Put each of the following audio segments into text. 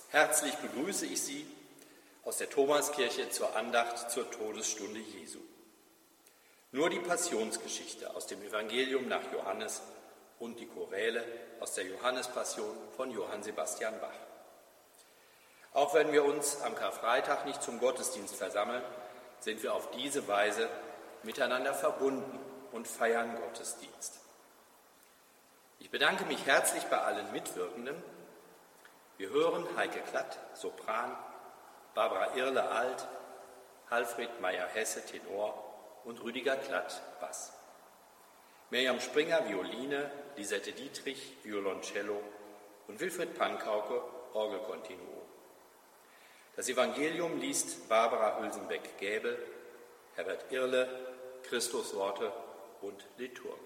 Herzlich begrüße ich Sie aus der Thomaskirche zur Andacht zur Todesstunde Jesu. Nur die Passionsgeschichte aus dem Evangelium nach Johannes und die Choräle aus der Johannespassion von Johann Sebastian Bach. Auch wenn wir uns am Karfreitag nicht zum Gottesdienst versammeln, sind wir auf diese Weise miteinander verbunden und feiern Gottesdienst. Ich bedanke mich herzlich bei allen Mitwirkenden. Wir hören Heike Klatt, Sopran, Barbara Irle, Alt, Alfred Meyer-Hesse, Tenor und Rüdiger Klatt, Bass. Mirjam Springer, Violine, Lisette Dietrich, Violoncello und Wilfried Pankauke, Orgelkontinuo. Das Evangelium liest Barbara Hülsenbeck-Gäbel, Herbert Irle, Christusworte und Liturg.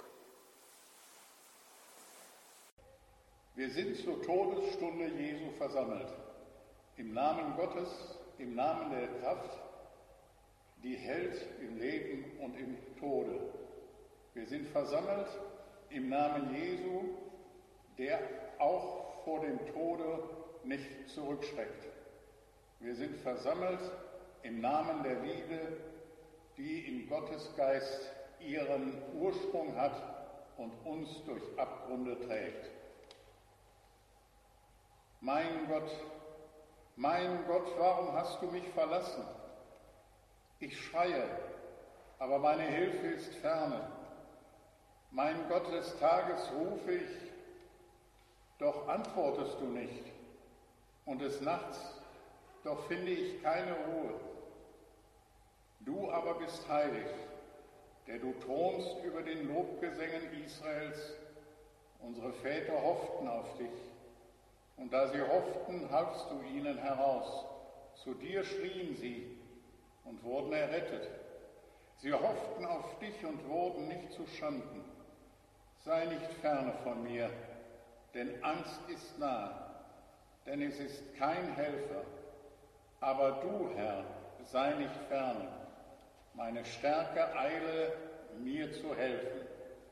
Wir sind zur Todesstunde Jesu versammelt, im Namen Gottes, im Namen der Kraft, die hält im Leben und im Tode. Wir sind versammelt im Namen Jesu, der auch vor dem Tode nicht zurückschreckt. Wir sind versammelt im Namen der Liebe, die in Gottes Geist ihren Ursprung hat und uns durch Abgründe trägt. Mein Gott, warum hast du mich verlassen? Ich schreie, aber meine Hilfe ist ferne. Mein Gott, des Tages rufe ich, doch antwortest du nicht. Und des Nachts, doch finde ich keine Ruhe. Du aber bist heilig, der du thronst über den Lobgesängen Israels. Unsere Väter hofften auf dich. Und da sie hofften, halfst du ihnen heraus. Zu dir schrien sie und wurden errettet. Sie hofften auf dich und wurden nicht zu Schanden. Sei nicht ferne von mir, denn Angst ist nah, denn es ist kein Helfer. Aber du, Herr, sei nicht ferne. Meine Stärke eile, mir zu helfen.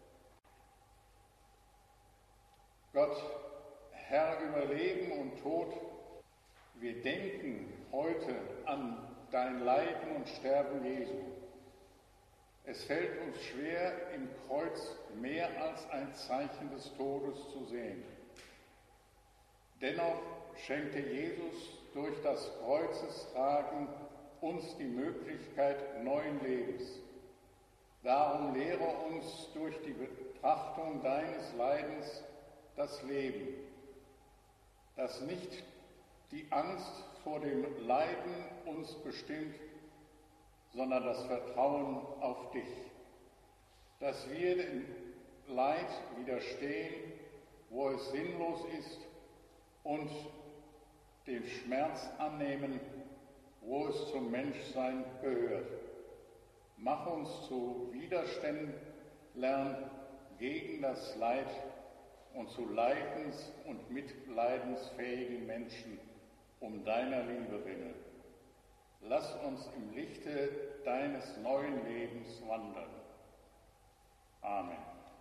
Gott, Herr über Leben und Tod, wir denken heute an dein Leiden und Sterben Jesu. Es fällt uns schwer, im Kreuz mehr als ein Zeichen des Todes zu sehen. Dennoch schenkte Jesus durch das Kreuzestragen uns die Möglichkeit neuen Lebens. Darum lehre uns durch die Betrachtung deines Leidens das Leben, dass nicht die Angst vor dem Leiden uns bestimmt, sondern das Vertrauen auf dich, dass wir dem Leid widerstehen, wo es sinnlos ist, und den Schmerz annehmen, wo es zum Menschsein gehört. Mach uns zu Widerständlern gegen das Leid und zu leidens- und mitleidensfähigen Menschen um deiner Liebe willen. Lass uns im Lichte deines neuen Lebens wandern. Amen.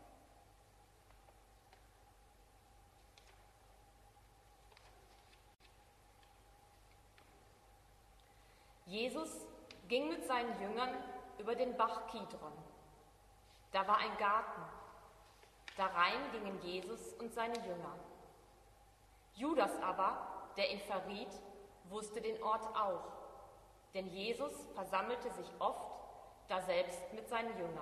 Jesus ging mit seinen Jüngern über den Bach Kidron. Da war ein Garten. Darein gingen Jesus und seine Jünger. Judas aber, der ihn verriet, wusste den Ort auch, denn Jesus versammelte sich oft daselbst mit seinen Jüngern.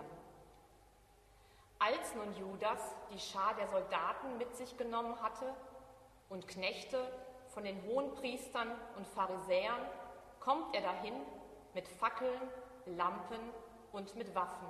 Als nun Judas die Schar der Soldaten mit sich genommen hatte und Knechte von den Hohenpriestern und Pharisäern, kommt er dahin mit Fackeln, Lampen und mit Waffen.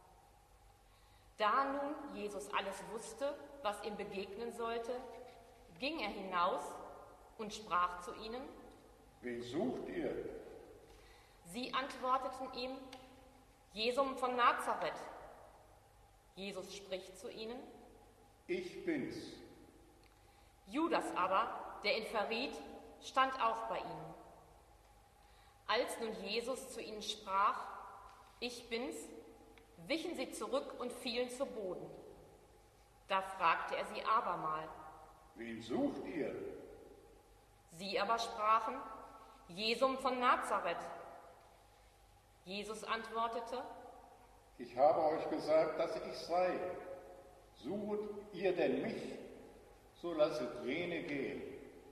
Da nun Jesus alles wusste, was ihm begegnen sollte, ging er hinaus und sprach zu ihnen: Wen sucht ihr? Sie antworteten ihm: Jesum von Nazareth. Jesus spricht zu ihnen: Ich bin's. Judas aber, der ihn verriet, stand auch bei ihnen. Als nun Jesus zu ihnen sprach: Ich bin's, wichen sie zurück und fielen zu Boden. Da fragte er sie abermal: Wen sucht ihr? Sie aber sprachen: Jesum von Nazareth. Jesus antwortete: Ich habe euch gesagt, dass ich sei. Sucht ihr denn mich, so lasset jene gehen.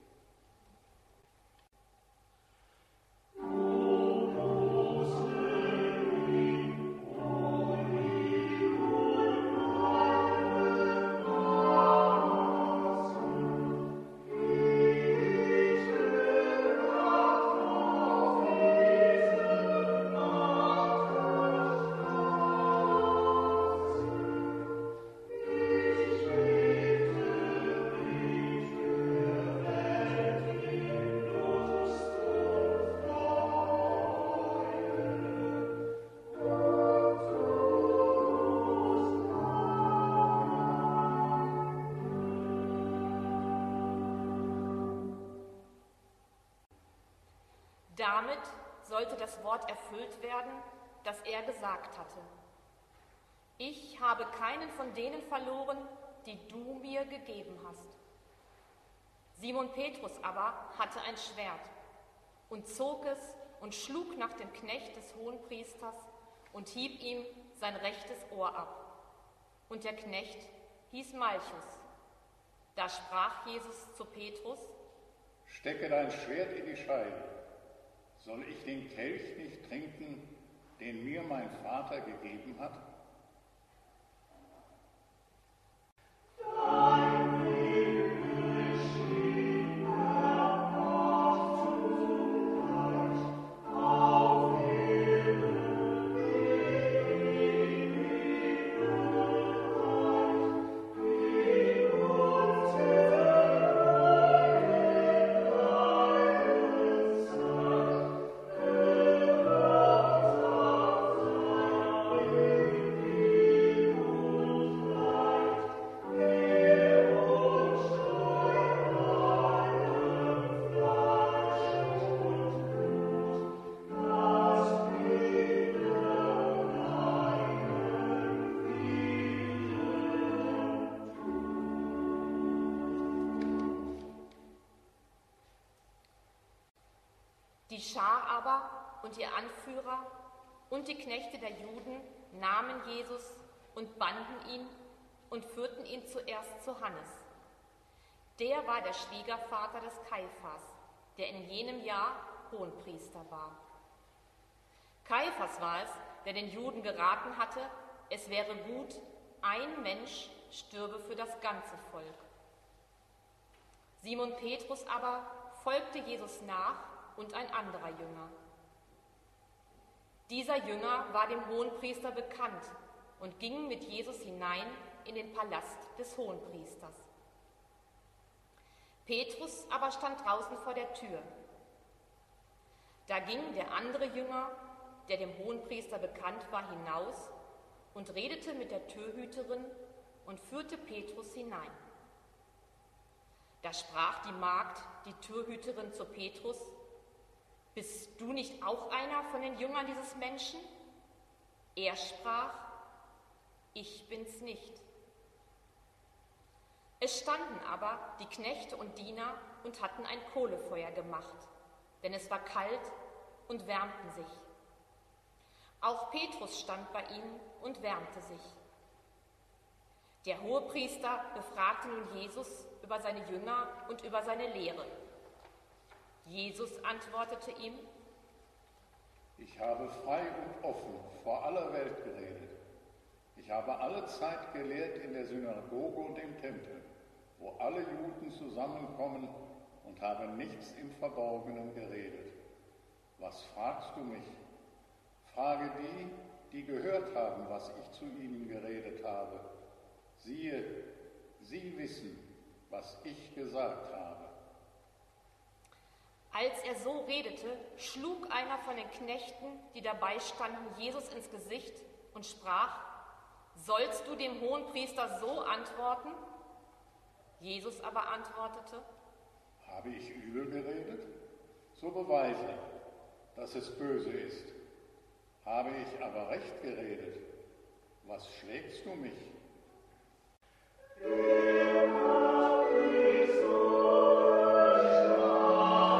Damit sollte das Wort erfüllt werden, das er gesagt hatte: Ich habe keinen von denen verloren, die du mir gegeben hast. Simon Petrus aber hatte ein Schwert und zog es und schlug nach dem Knecht des Hohenpriesters und hieb ihm sein rechtes Ohr ab. Und der Knecht hieß Malchus. Da sprach Jesus zu Petrus: Stecke dein Schwert in die Scheide. Soll ich den Kelch nicht trinken, den mir mein Vater gegeben hat? Die Schar aber und ihr Anführer und die Knechte der Juden nahmen Jesus und banden ihn und führten ihn zuerst zu Hannes. Der war der Schwiegervater des Kaiphas, der in jenem Jahr Hohenpriester war. Kaiphas war es, der den Juden geraten hatte, es wäre gut, ein Mensch stürbe für das ganze Volk. Simon Petrus aber folgte Jesus nach und ein anderer Jünger. Dieser Jünger war dem Hohenpriester bekannt und ging mit Jesus hinein in den Palast des Hohenpriesters. Petrus aber stand draußen vor der Tür. Da ging der andere Jünger, der dem Hohenpriester bekannt war, hinaus und redete mit der Türhüterin und führte Petrus hinein. Da sprach die Magd, die Türhüterin, zu Petrus: Bist du nicht auch einer von den Jüngern dieses Menschen? Er sprach: Ich bin's nicht. Es standen aber die Knechte und Diener und hatten ein Kohlefeuer gemacht, denn es war kalt, und wärmten sich. Auch Petrus stand bei ihnen und wärmte sich. Der Hohepriester befragte nun Jesus über seine Jünger und über seine Lehre. Jesus antwortete ihm: Ich habe frei und offen vor aller Welt geredet. Ich habe alle Zeit gelehrt in der Synagoge und im Tempel, wo alle Juden zusammenkommen, und habe nichts im Verborgenen geredet. Was fragst du mich? Frage die, die gehört haben, was ich zu ihnen geredet habe. Siehe, sie wissen, was ich gesagt habe. Als er so redete, schlug einer von den Knechten, die dabei standen, Jesus ins Gesicht und sprach: Sollst du dem Hohenpriester so antworten? Jesus aber antwortete: Habe ich übel geredet? So beweise, dass es böse ist. Habe ich aber recht geredet? Was schlägst du mich? Er hat mich so stark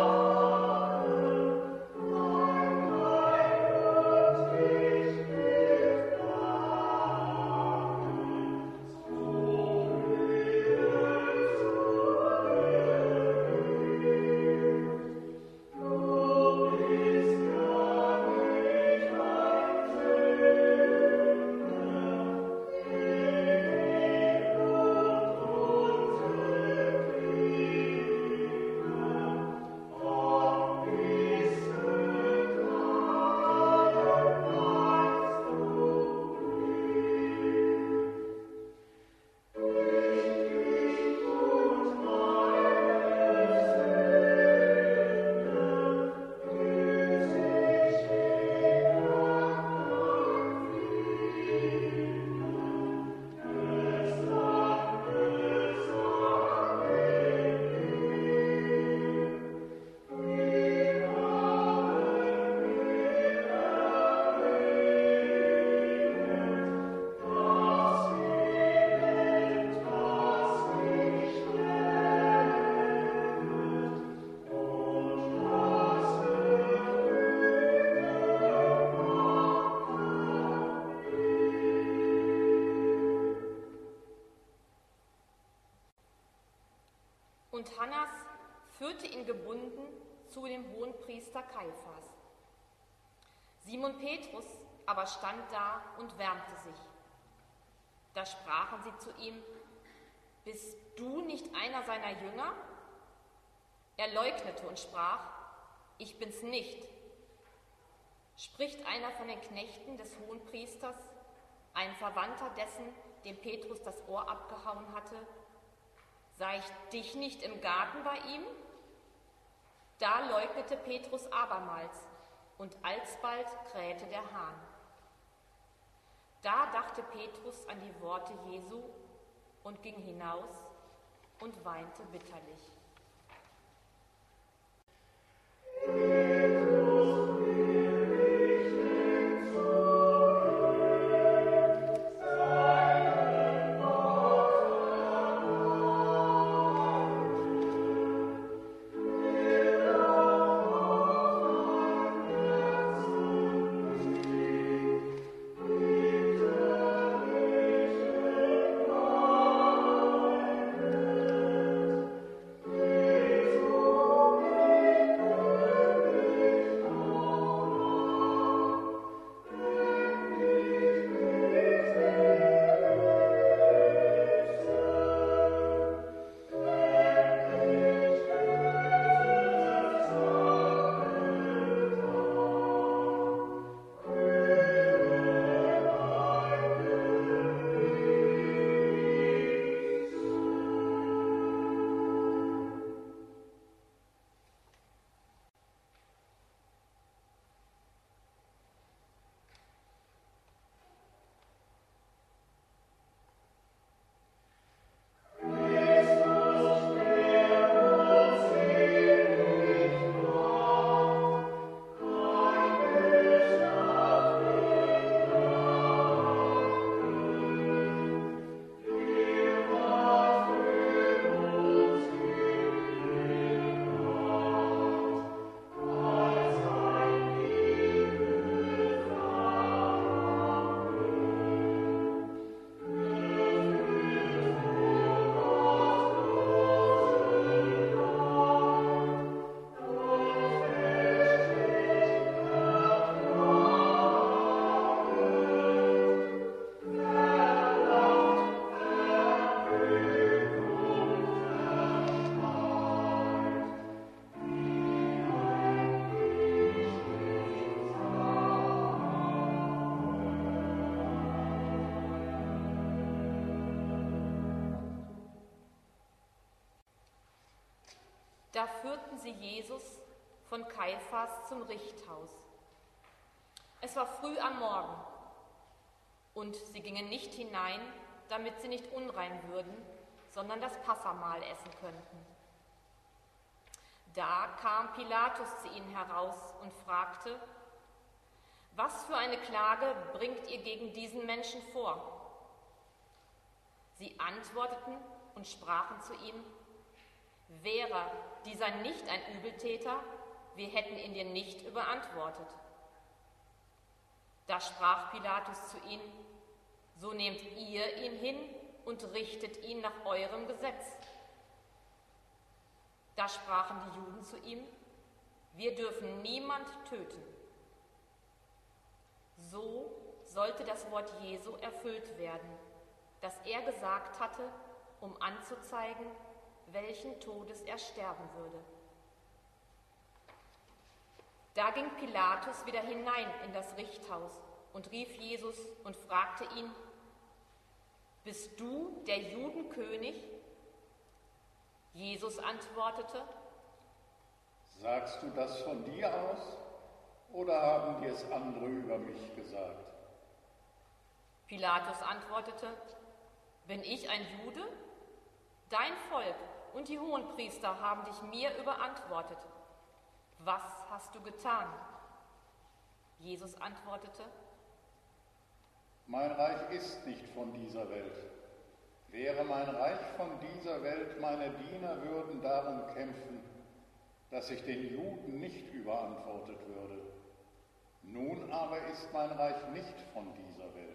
Und Hannas führte ihn gebunden zu dem Hohenpriester Kaiphas. Simon Petrus aber stand da und wärmte sich. Da sprachen sie zu ihm: Bist du nicht einer seiner Jünger? Er leugnete und sprach: Ich bin's nicht. Spricht einer von den Knechten des Hohenpriesters, ein Verwandter dessen, dem Petrus das Ohr abgehauen hatte: Sah ich dich nicht im Garten bei ihm? Da leugnete Petrus abermals, und alsbald krähte der Hahn. Da dachte Petrus an die Worte Jesu und ging hinaus und weinte bitterlich. Da führten sie Jesus von Kaiphas zum Richthaus. Es war früh am Morgen, und sie gingen nicht hinein, damit sie nicht unrein würden, sondern das Passamahl essen könnten. Da kam Pilatus zu ihnen heraus und fragte: Was für eine Klage bringt ihr gegen diesen Menschen vor? Sie antworteten und sprachen zu ihm: Wäre dieser nicht ein Übeltäter, wir hätten ihn dir nicht überantwortet. Da sprach Pilatus zu ihnen: So nehmt ihr ihn hin und richtet ihn nach eurem Gesetz. Da sprachen die Juden zu ihm: Wir dürfen niemand töten. So sollte das Wort Jesu erfüllt werden, das er gesagt hatte, um anzuzeigen, welchen Todes er sterben würde. Da ging Pilatus wieder hinein in das Richthaus und rief Jesus und fragte ihn: Bist du der Judenkönig? Jesus antwortete: Sagst du das von dir aus, oder haben dir es andere über mich gesagt? Pilatus antwortete: Bin ich ein Jude? Dein Volk und die Hohenpriester haben dich mir überantwortet. Was hast du getan? Jesus antwortete: Mein Reich ist nicht von dieser Welt. Wäre mein Reich von dieser Welt, meine Diener würden darum kämpfen, dass ich den Juden nicht überantwortet würde. Nun aber ist mein Reich nicht von dieser Welt.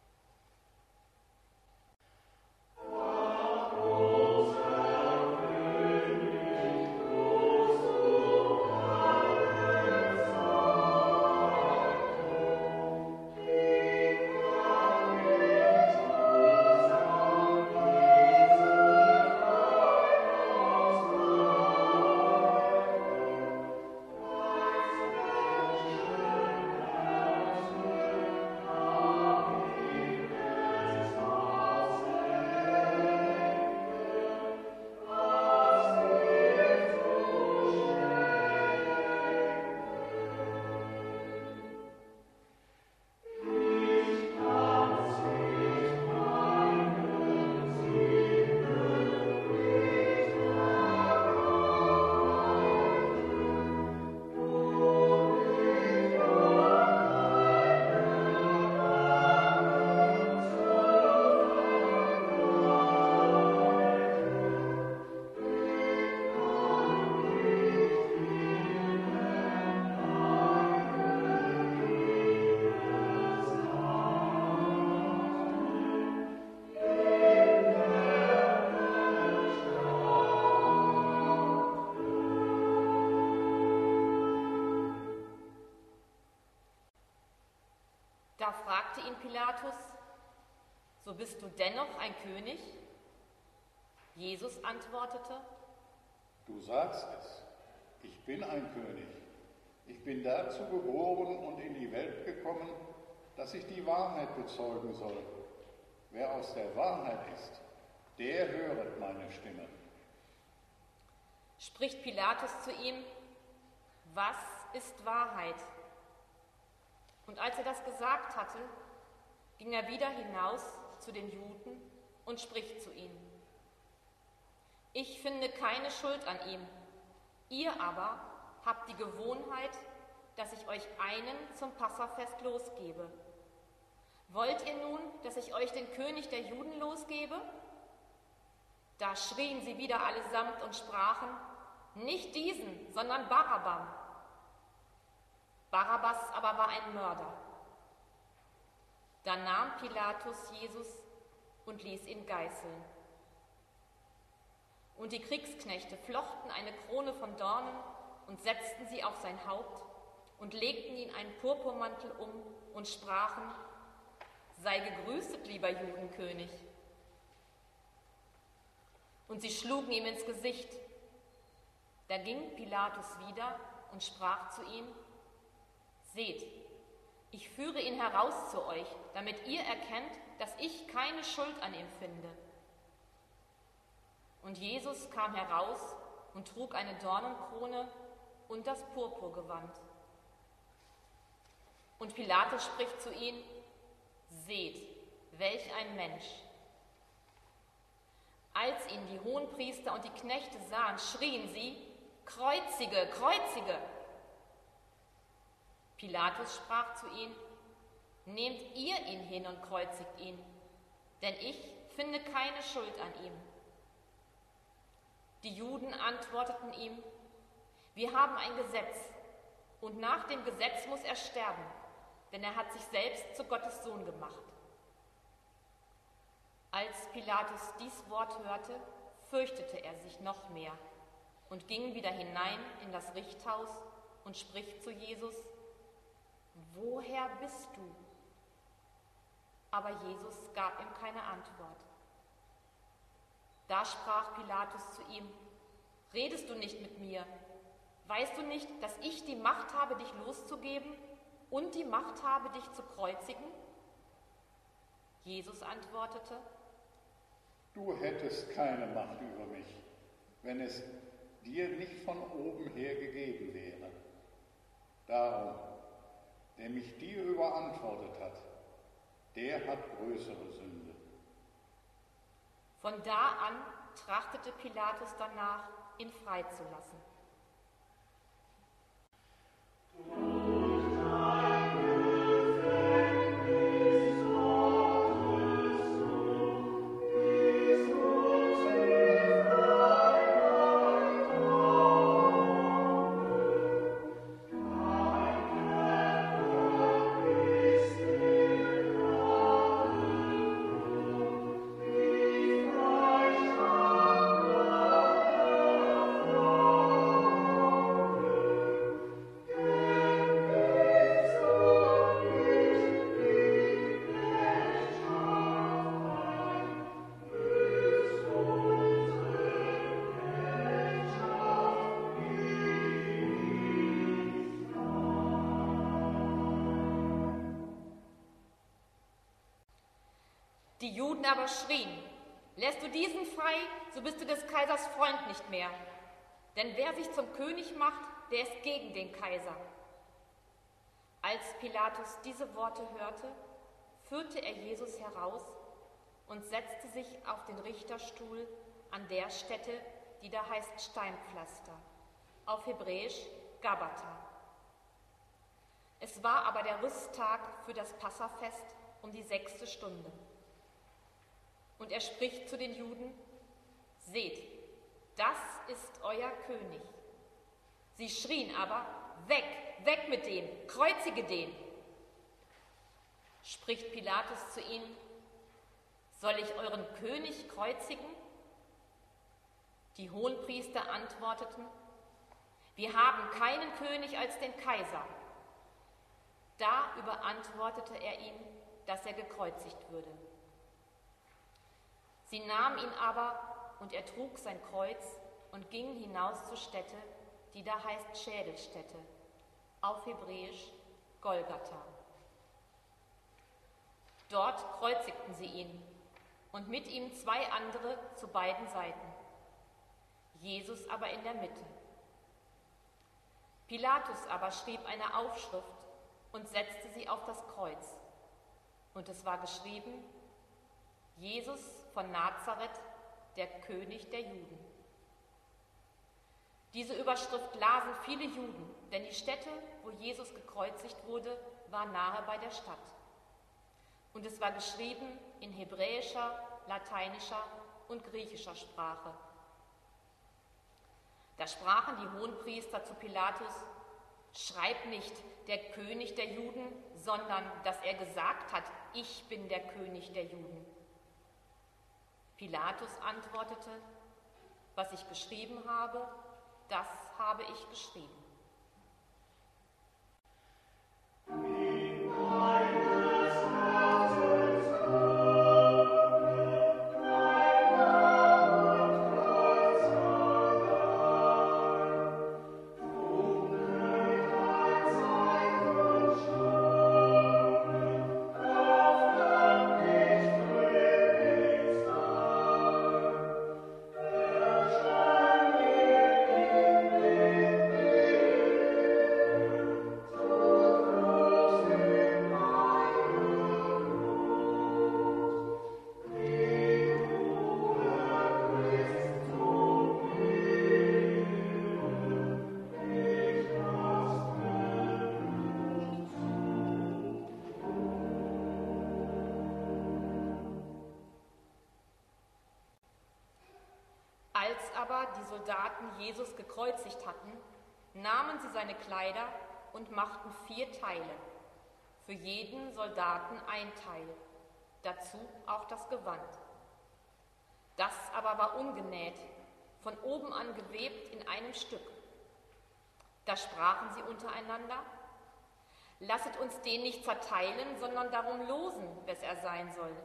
Ach, großer König, Da fragte ihn Pilatus: So bist du dennoch ein König? Jesus antwortete: Du sagst es, ich bin ein König. Ich bin dazu geboren und in die Welt gekommen, dass ich die Wahrheit bezeugen soll. Wer aus der Wahrheit ist, der höret meine Stimme. Spricht Pilatus zu ihm: Was ist Wahrheit? Und als er das gesagt hatte, ging er wieder hinaus zu den Juden und spricht zu ihnen: Ich finde keine Schuld an ihm. Ihr aber habt die Gewohnheit, dass ich euch einen zum Passafest losgebe. Wollt ihr nun, dass ich euch den König der Juden losgebe? Da schrien sie wieder allesamt und sprachen: Nicht diesen, sondern Barabbam. Barabbas aber war ein Mörder. Da nahm Pilatus Jesus und ließ ihn geißeln. Und die Kriegsknechte flochten eine Krone von Dornen und setzten sie auf sein Haupt und legten ihn einen Purpurmantel um und sprachen: Sei gegrüßet, lieber Judenkönig. Und sie schlugen ihm ins Gesicht. Da ging Pilatus wieder und sprach zu ihm: Seht, ich führe ihn heraus zu euch, damit ihr erkennt, dass ich keine Schuld an ihm finde. Und Jesus kam heraus und trug eine Dornenkrone und das Purpurgewand. Und Pilatus spricht zu ihnen: Seht, welch ein Mensch. Als ihn die Hohenpriester und die Knechte sahen, schrien sie: Kreuzige, kreuzige! Pilatus sprach zu ihnen: Nehmt ihr ihn hin und kreuzigt ihn, denn ich finde keine Schuld an ihm. Die Juden antworteten ihm: Wir haben ein Gesetz, und nach dem Gesetz muss er sterben, denn er hat sich selbst zu Gottes Sohn gemacht. Als Pilatus dies Wort hörte, fürchtete er sich noch mehr und ging wieder hinein in das Richthaus und spricht zu Jesus: Woher bist du? Aber Jesus gab ihm keine Antwort. Da sprach Pilatus zu ihm: Redest du nicht mit mir? Weißt du nicht, dass ich die Macht habe, dich loszugeben und die Macht habe, dich zu kreuzigen? Jesus antwortete: Du hättest keine Macht über mich, wenn es dir nicht von oben her gegeben wäre. Darum, der mich dir überantwortet hat, der hat größere Sünde. Von da an trachtete Pilatus danach, ihn freizulassen. Die Juden aber schrien: Lässt du diesen frei, so bist du des Kaisers Freund nicht mehr. Denn wer sich zum König macht, der ist gegen den Kaiser. Als Pilatus diese Worte hörte, führte er Jesus heraus und setzte sich auf den Richterstuhl an der Stätte, die da heißt Steinpflaster, auf Hebräisch Gabbatha. Es war aber der Rüsttag für das Passafest um die 6. Stunde. Und er spricht zu den Juden: Seht, das ist euer König. Sie schrien aber: Weg, weg mit dem, kreuzige den. Spricht Pilatus zu ihnen: Soll ich euren König kreuzigen? Die Hohenpriester antworteten: Wir haben keinen König als den Kaiser. Da überantwortete er ihm, dass er gekreuzigt würde. Sie nahmen ihn aber, und er trug sein Kreuz und ging hinaus zur Stätte, die da heißt Schädelstätte, auf Hebräisch Golgatha. Dort kreuzigten sie ihn und mit ihm 2 andere zu beiden Seiten, Jesus aber in der Mitte. Pilatus aber schrieb eine Aufschrift und setzte sie auf das Kreuz. Und es war geschrieben: Jesus von Nazareth, der König der Juden. Diese Überschrift lasen viele Juden, denn die Stätte, wo Jesus gekreuzigt wurde, war nahe bei der Stadt. Und es war geschrieben in hebräischer, lateinischer und griechischer Sprache. Da sprachen die Hohenpriester zu Pilatus: Schreib nicht, der König der Juden, sondern dass er gesagt hat, ich bin der König der Juden. Pilatus antwortete: Was ich geschrieben habe, das habe ich geschrieben. Als aber die Soldaten Jesus gekreuzigt hatten, nahmen sie seine Kleider und machten 4 Teile, für jeden Soldaten ein Teil, dazu auch das Gewand. Das aber war ungenäht, von oben an gewebt in einem Stück. Da sprachen sie untereinander: Lasset uns den nicht zerteilen, sondern darum losen, wes er sein soll.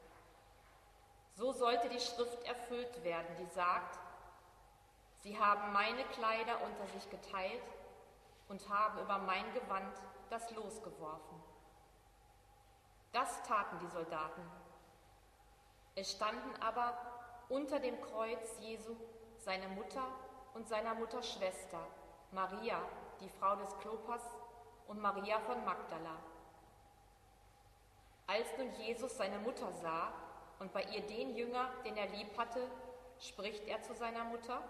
So sollte die Schrift erfüllt werden, die sagt: Sie haben meine Kleider unter sich geteilt und haben über mein Gewand das Los geworfen. Das taten die Soldaten. Es standen aber unter dem Kreuz Jesu seine Mutter und seiner Mutter Schwester, Maria, die Frau des Klopas, und Maria von Magdala. Als nun Jesus seine Mutter sah und bei ihr den Jünger, den er lieb hatte, spricht er zu seiner Mutter: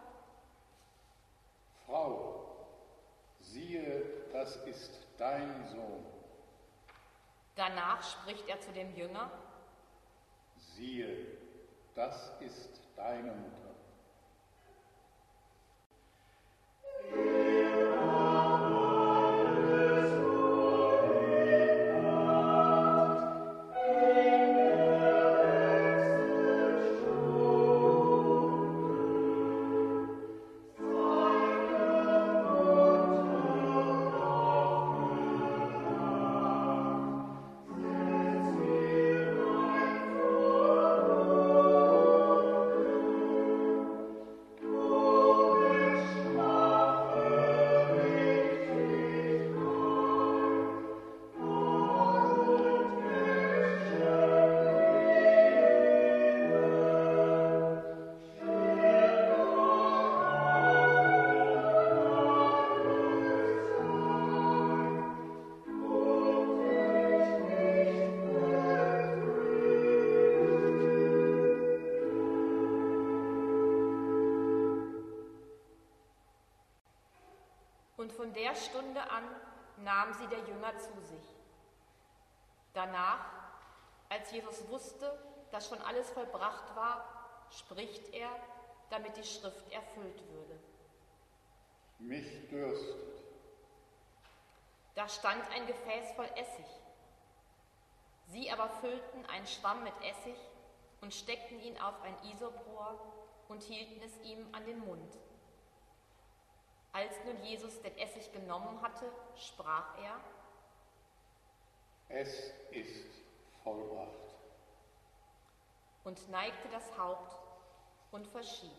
Frau, siehe, das ist dein Sohn. Danach spricht er zu dem Jünger: Siehe, das ist deine Mutter. Und von der Stunde an nahm sie der Jünger zu sich. Danach, als Jesus wusste, dass schon alles vollbracht war, spricht er, damit die Schrift erfüllt würde: Mich dürstet. Da stand ein Gefäß voll Essig. Sie aber füllten einen Schwamm mit Essig und steckten ihn auf ein Isoprohr und hielten es ihm an den Mund. Als nun Jesus den Essig genommen hatte, sprach er: Es ist vollbracht. Und neigte das Haupt und verschied.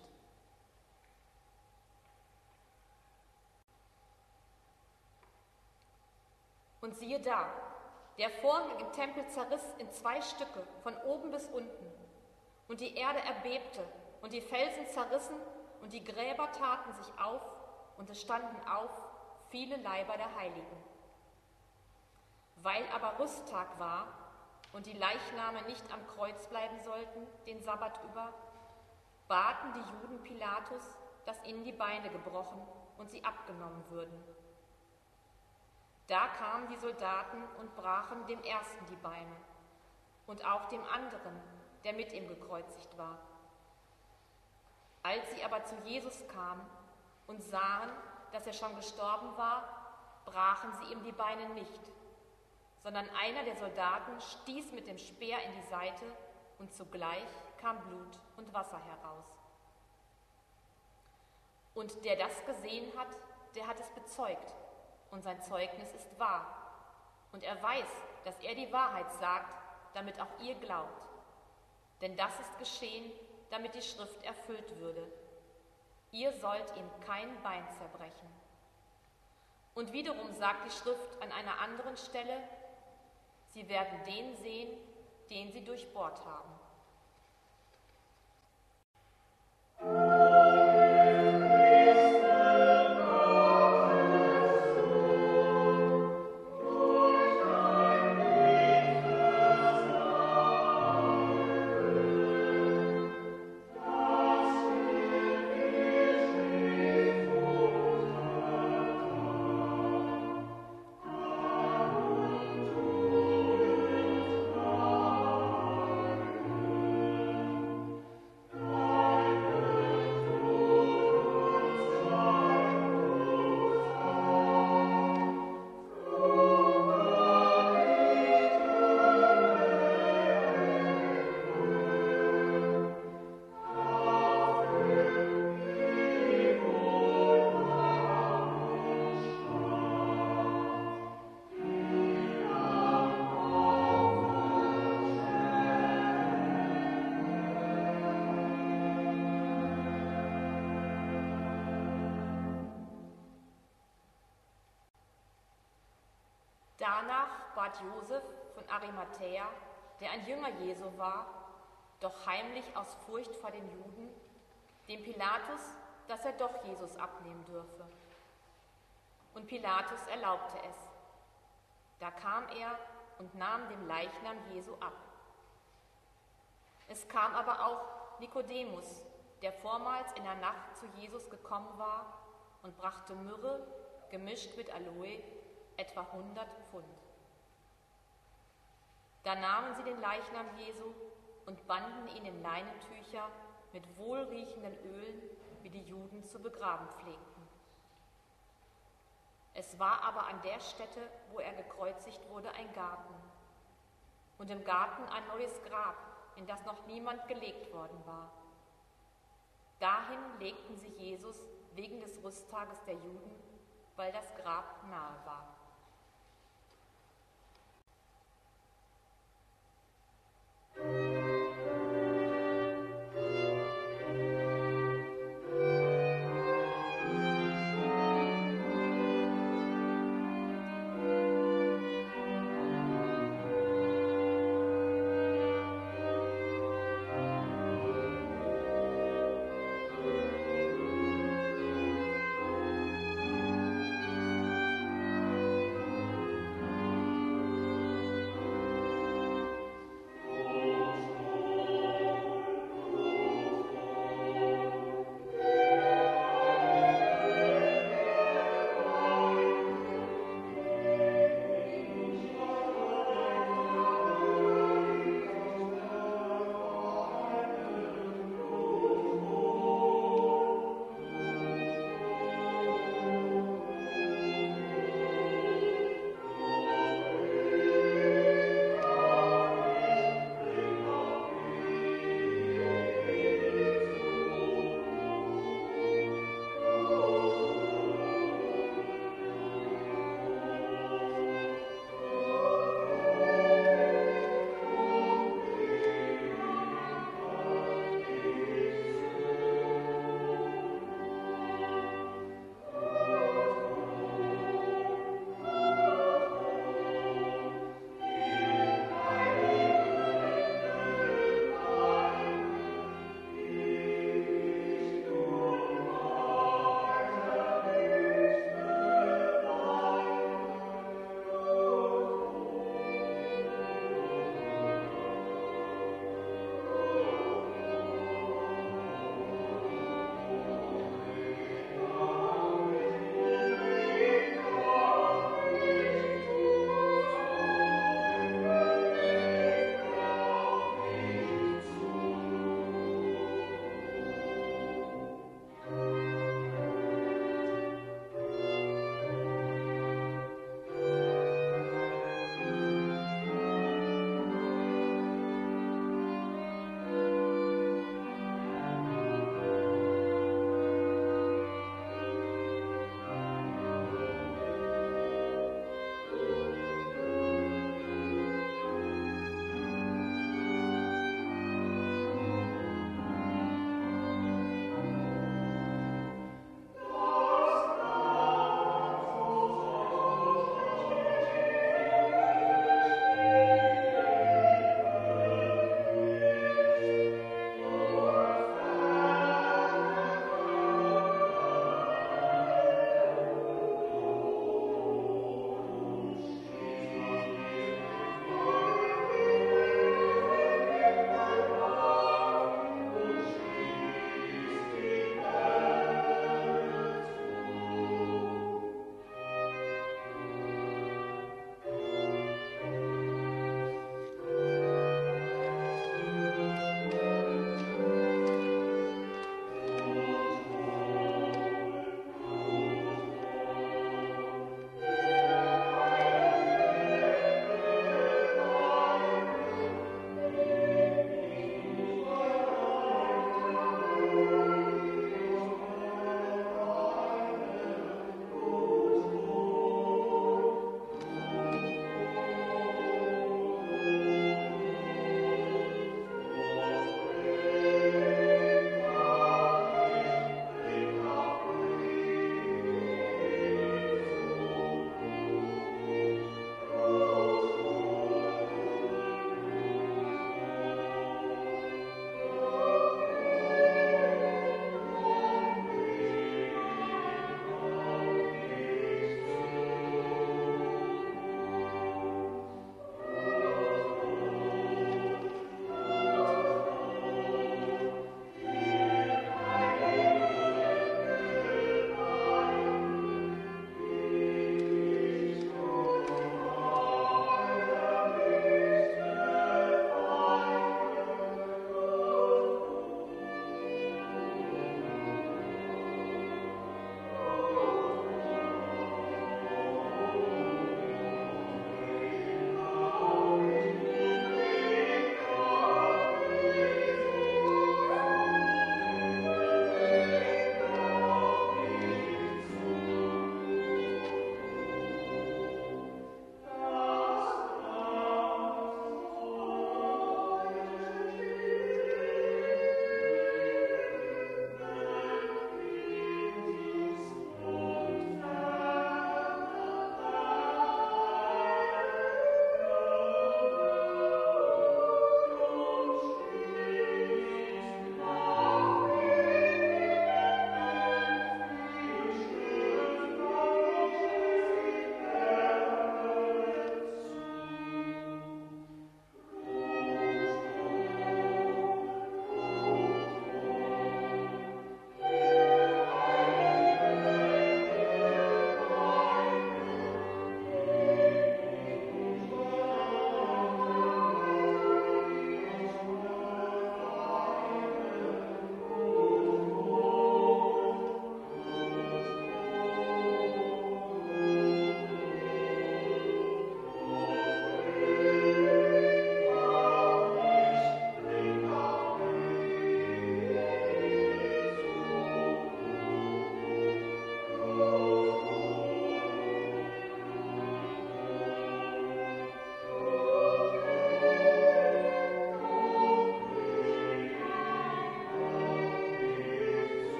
Und siehe da, der Vorhang im Tempel zerriss in 2 Stücke, von oben bis unten. Und die Erde erbebte, und die Felsen zerrissen, und die Gräber taten sich auf, und es standen auf viele Leiber der Heiligen. Weil aber Rüsttag war und die Leichname nicht am Kreuz bleiben sollten, den Sabbat über, baten die Juden Pilatus, dass ihnen die Beine gebrochen und sie abgenommen würden. Da kamen die Soldaten und brachen dem ersten die Beine und auch dem anderen, der mit ihm gekreuzigt war. Als sie aber zu Jesus kamen und sahen, dass er schon gestorben war, brachen sie ihm die Beine nicht, sondern einer der Soldaten stieß mit dem Speer in die Seite und zugleich kam Blut und Wasser heraus. Und der das gesehen hat, der hat es bezeugt, und sein Zeugnis ist wahr. Und er weiß, dass er die Wahrheit sagt, damit auch ihr glaubt. Denn das ist geschehen, damit die Schrift erfüllt würde. Ihr sollt ihm kein Bein zerbrechen. Und wiederum sagt die Schrift an einer anderen Stelle, sie werden den sehen, den sie durchbohrt haben. Danach bat Josef von Arimathäa, der ein Jünger Jesu war, doch heimlich aus Furcht vor den Juden, dem Pilatus, dass er doch Jesus abnehmen dürfe. Und Pilatus erlaubte es. Da kam er und nahm den Leichnam Jesu ab. Es kam aber auch Nikodemus, der vormals in der Nacht zu Jesus gekommen war und brachte Myrrhe, gemischt mit Aloe, etwa 100 Pfund. Da nahmen sie den Leichnam Jesu und banden ihn in Leinentücher mit wohlriechenden Ölen, wie die Juden zu begraben pflegten. Es war aber an der Stätte, wo er gekreuzigt wurde, ein Garten. Und im Garten ein neues Grab, in das noch niemand gelegt worden war. Dahin legten sie Jesus wegen des Rüsttages der Juden, weil das Grab nahe war.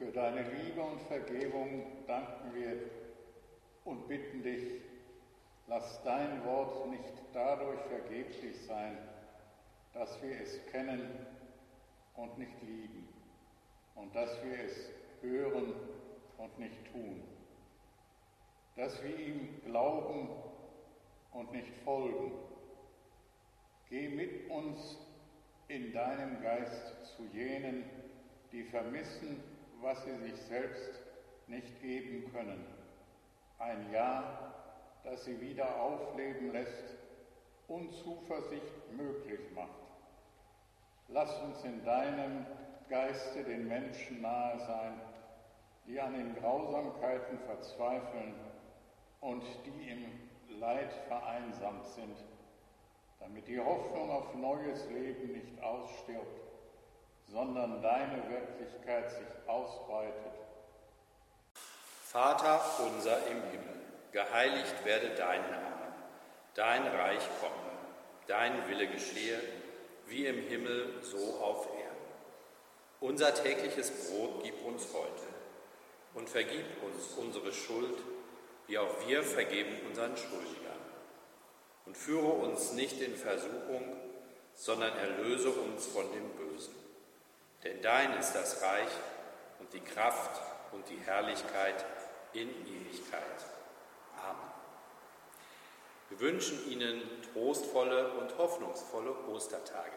Für deine Liebe und Vergebung danken wir und bitten dich, lass dein Wort nicht dadurch vergeblich sein, dass wir es kennen und nicht lieben und dass wir es hören und nicht tun, dass wir ihm glauben und nicht folgen. Geh mit uns in deinem Geist zu jenen, die vermissen, was sie sich selbst nicht geben können. Ein Ja, das sie wieder aufleben lässt und Zuversicht möglich macht. Lass uns in deinem Geiste den Menschen nahe sein, die an den Grausamkeiten verzweifeln und die im Leid vereinsamt sind, damit die Hoffnung auf neues Leben nicht ausstirbt, sondern deine Wirklichkeit sich ausbreitet. Vater unser im Himmel, geheiligt werde dein Name, dein Reich komme, dein Wille geschehe, wie im Himmel, so auf Erden. Unser tägliches Brot gib uns heute und vergib uns unsere Schuld, wie auch wir vergeben unseren Schuldigern. Und führe uns nicht in Versuchung, sondern erlöse uns von dem Bösen. Denn dein ist das Reich und die Kraft und die Herrlichkeit in Ewigkeit. Amen. Wir wünschen Ihnen trostvolle und hoffnungsvolle Ostertage.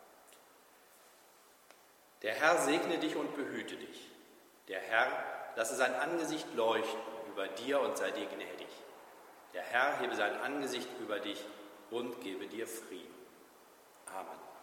Der Herr segne dich und behüte dich. Der Herr lasse sein Angesicht leuchten über dir und sei dir gnädig. Der Herr hebe sein Angesicht über dich und gebe dir Frieden. Amen.